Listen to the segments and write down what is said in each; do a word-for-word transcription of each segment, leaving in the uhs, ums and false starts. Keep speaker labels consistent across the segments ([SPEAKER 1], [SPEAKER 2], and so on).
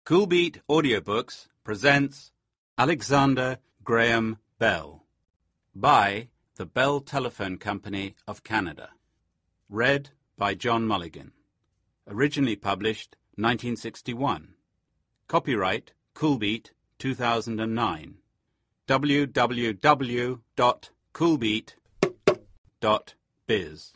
[SPEAKER 1] Coolbeat Audiobooks presents Alexander Graham Bell by the Bell Telephone Company of Canada. Read by John Mulligan. Originally published nineteen sixty-one. Copyright Coolbeat two thousand nine. w w w dot coolbeat dot biz.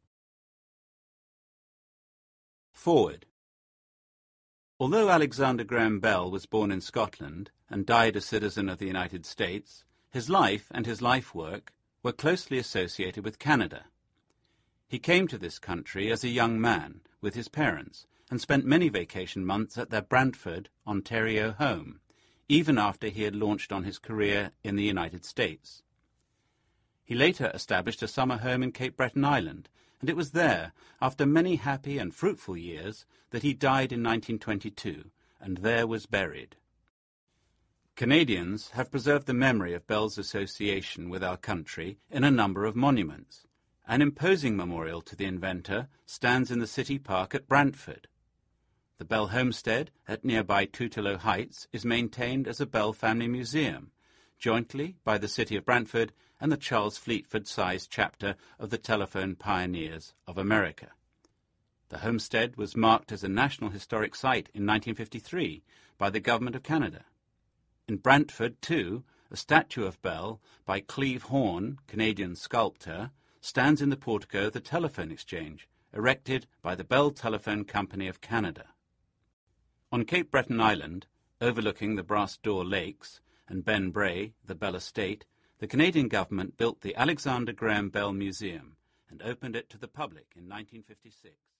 [SPEAKER 1] Forward. Although Alexander Graham Bell was born in Scotland and died a citizen of the United States, his life and his life work were closely associated with Canada. He came to this country as a young man with his parents and spent many vacation months at their Brantford, Ontario home, even after he had launched on his career in the United States. He later established a summer home in Cape Breton Island, and it was there, after many happy and fruitful years, that he died in nineteen twenty-two, and there was buried. Canadians have preserved the memory of Bell's association with our country in a number of monuments. An imposing memorial to the inventor stands in the city park at Brantford. The Bell homestead at nearby Tutelo Heights is maintained as a Bell family museum, jointly by the City of Brantford and the Charles Fleetwood-sized chapter of the Telephone Pioneers of America. The homestead was marked as a National Historic Site in nineteen fifty-three by the Government of Canada. In Brantford, too, a statue of Bell by Cleve Horne, Canadian sculptor, stands in the portico of the Telephone Exchange, erected by the Bell Telephone Company of Canada. On Cape Breton Island, overlooking the Brass Door Lakes and Ben Brae, the Bell Estate, the Canadian government built the Alexander Graham Bell Museum and opened it to the public in nineteen fifty-six.